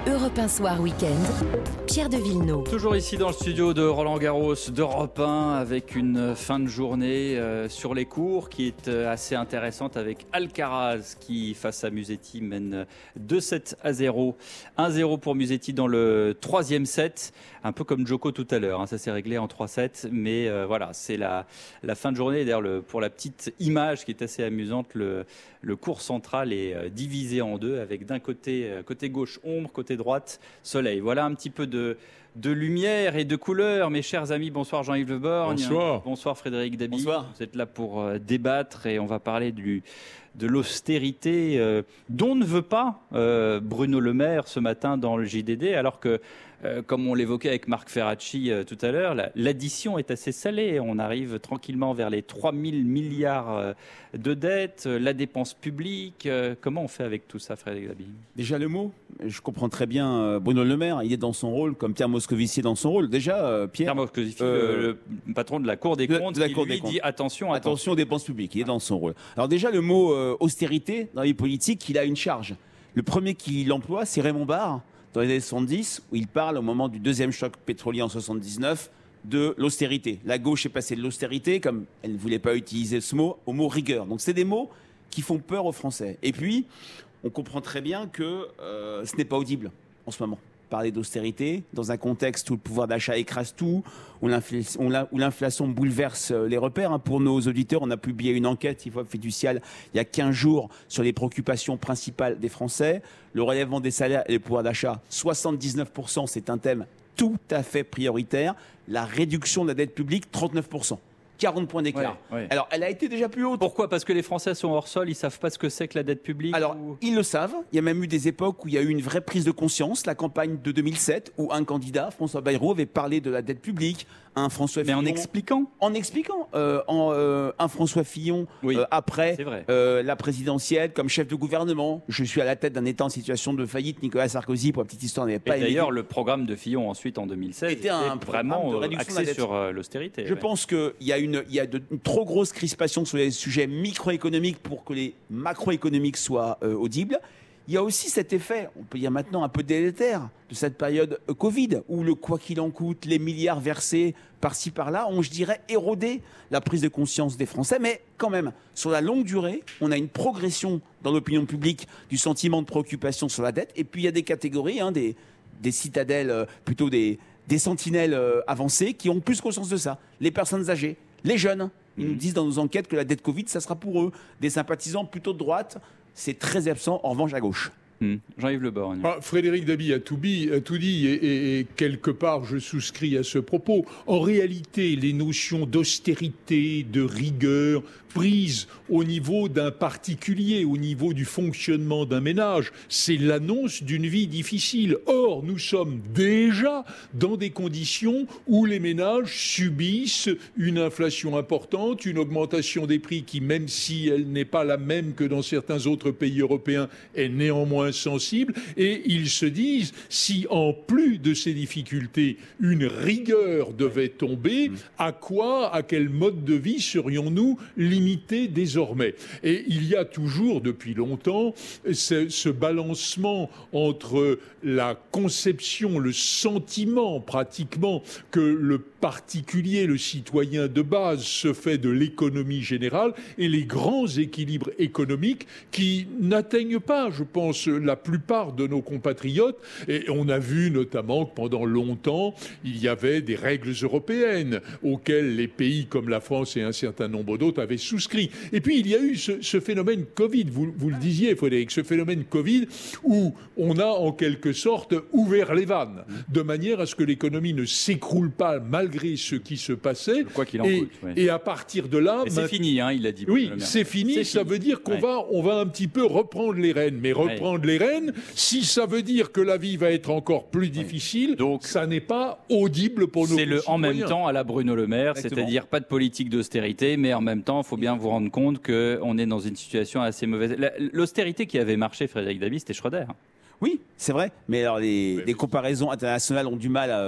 Europe 1 Soir Week-end, Pierre de Villeneuve. Toujours ici dans le studio de Roland-Garros d'Europe 1 avec une fin de journée sur les cours qui est assez intéressante avec Alcaraz qui face à Musetti mène 2-7-0. 1-0 pour Musetti dans le troisième set, un peu comme Djoko tout à l'heure, ça s'est réglé en 3-7 mais voilà, c'est la fin de journée. D'ailleurs pour la petite image qui est assez amusante, le court central est divisé en deux avec d'un côté gauche ombre, côté droite soleil. Voilà un petit peu de lumière et de couleur, mes chers amis. Bonsoir Jean-Yves Le Borgne. Bonsoir. Bonsoir Frédéric Dabi. Bonsoir. Vous êtes là pour débattre et on va parler de l'austérité dont ne veut pas Bruno Le Maire ce matin dans le JDD, alors que comme on l'évoquait avec Marc Ferracci tout à l'heure, l'addition est assez salée. On arrive tranquillement vers les 3 000 milliards de dettes, la dépense publique. Comment on fait avec tout ça, Frédéric Dabi ? Déjà le mot, je comprends très bien Bruno Le Maire, il est dans son rôle, comme Pierre Moscovici est dans son rôle. Déjà, Pierre Moscovici, le patron de la Cour des comptes, dit attention aux dépenses publiques, il est dans son rôle. Alors déjà, le mot austérité, dans les politiques, il a une charge. Le premier qui l'emploie, c'est Raymond Barre, dans les années 70, où il parle au moment du deuxième choc pétrolier en 79, de l'austérité. La gauche est passée de l'austérité, comme elle ne voulait pas utiliser ce mot, au mot rigueur. Donc c'est des mots qui font peur aux Français. Et puis, on comprend très bien que ce n'est pas audible en ce moment. Parler d'austérité dans un contexte où le pouvoir d'achat écrase tout, où l'inflation bouleverse les repères. Pour nos auditeurs, on a publié une enquête fiduciale il y a 15 jours sur les préoccupations principales des Français. Le relèvement des salaires et le pouvoir d'achat, 79%, c'est un thème tout à fait prioritaire. La réduction de la dette publique, 39%. 40 points d'écart. Ouais. Alors, elle a été déjà plus haute. Pourquoi ? Parce que les Français sont hors sol, ils ne savent pas ce que c'est que la dette publique. Alors, ils le savent. Il y a même eu des époques où il y a eu une vraie prise de conscience. La campagne de 2007, où un candidat, François Bayrou, avait parlé de la dette publique. Un François Fillon. Mais en expliquant. Un François Fillon, après la présidentielle, comme chef de gouvernement. Je suis à la tête d'un État en situation de faillite. Nicolas Sarkozy, pour la petite histoire, n'avait pas aimé. D'ailleurs, le programme de Fillon, ensuite, en 2016, était vraiment axé sur l'austérité. Je pense qu'il y a une trop grosse crispation sur les sujets microéconomiques pour que les macroéconomiques soient audibles. Il y a aussi cet effet, on peut dire maintenant un peu délétère, de cette période Covid, où le quoi qu'il en coûte, les milliards versés par-ci par-là, ont, je dirais, érodé la prise de conscience des Français. Mais quand même, sur la longue durée, on a une progression dans l'opinion publique du sentiment de préoccupation sur la dette. Et puis il y a des catégories, des citadelles, plutôt des sentinelles avancées, qui ont plus conscience de ça. Les personnes âgées, les jeunes. Ils nous disent dans nos enquêtes que la dette Covid, ça sera pour eux. Des sympathisants plutôt de droite, c'est très absent, en revanche, à gauche. Jean-Yves Le Borgne. Frédéric Dabi a tout dit et quelque part je souscris à ce propos. En réalité, les notions d'austérité, de rigueur prises au niveau d'un particulier, au niveau du fonctionnement d'un ménage, c'est l'annonce d'une vie difficile. Or, nous sommes déjà dans des conditions où les ménages subissent une inflation importante, une augmentation des prix qui, même si elle n'est pas la même que dans certains autres pays européens, est néanmoins sensible, et ils se disent, si en plus de ces difficultés, une rigueur devait tomber, à quel mode de vie serions-nous limités désormais ? Et il y a toujours, depuis longtemps, ce balancement entre la conception, le sentiment pratiquement que le particulier, le citoyen de base, se fait de l'économie générale et les grands équilibres économiques qui n'atteignent pas, je pense, la plupart de nos compatriotes. Et on a vu notamment que pendant longtemps, il y avait des règles européennes auxquelles les pays comme la France et un certain nombre d'autres avaient souscrit. Et puis, il y a eu ce phénomène Covid, vous le disiez, Frédéric, ce phénomène Covid où on a en quelque sorte ouvert les vannes, de manière à ce que l'économie ne s'écroule pas malgré ce qui se passait. Quoi qu'il en coûte. Oui. Et à partir de là... C'est fini, il a dit. Oui, c'est fini. Ça veut dire qu'on va un petit peu reprendre les rênes. Mais reprendre les rênes, si ça veut dire que la vie va être encore plus difficile, donc ça n'est pas audible pour nos concitoyens. C'est en même temps à la Bruno Le Maire, c'est-à-dire pas de politique d'austérité, mais en même temps, il faut bien vous rendre compte qu'on est dans une situation assez mauvaise. L'austérité qui avait marché, Frédéric Dabi, c'était Schröder. Oui, c'est vrai, mais alors les comparaisons internationales ont du mal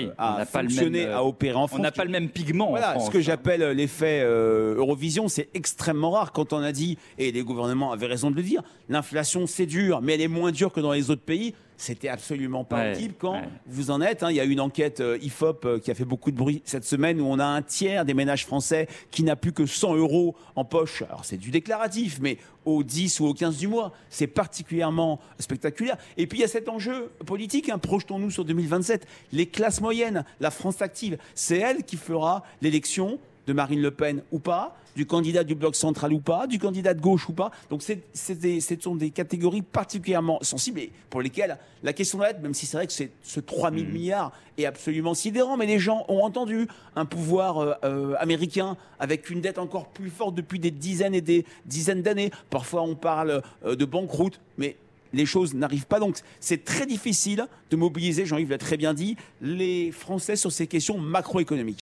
à fonctionner, à opérer en France. On n'a pas le même pigment en France. Ce que j'appelle l'effet Eurovision, c'est extrêmement rare. Quand on a dit, et les gouvernements avaient raison de le dire, l'inflation c'est dur, mais elle est moins dure que dans les autres pays. c'était absolument pas audible quand vous en êtes. Il y a une enquête IFOP qui a fait beaucoup de bruit cette semaine où on a un tiers des ménages français qui n'a plus que 100 € en poche. Alors c'est du déclaratif, mais au 10 ou au 15 du mois, c'est particulièrement spectaculaire. Et puis il y a cet enjeu politique, projetons-nous sur 2027. Les classes moyennes, la France active, c'est elle qui fera l'élection de Marine Le Pen ou pas, du candidat du bloc central ou pas, du candidat de gauche ou pas. Donc ce sont des catégories particulièrement sensibles et pour lesquelles la question doit être, même si c'est vrai que ce 3 000 milliards est absolument sidérant, mais les gens ont entendu un pouvoir américain avec une dette encore plus forte depuis des dizaines et des dizaines d'années. Parfois on parle de banqueroute, mais les choses n'arrivent pas. Donc c'est très difficile de mobiliser, Jean-Yves l'a très bien dit, les Français sur ces questions macroéconomiques.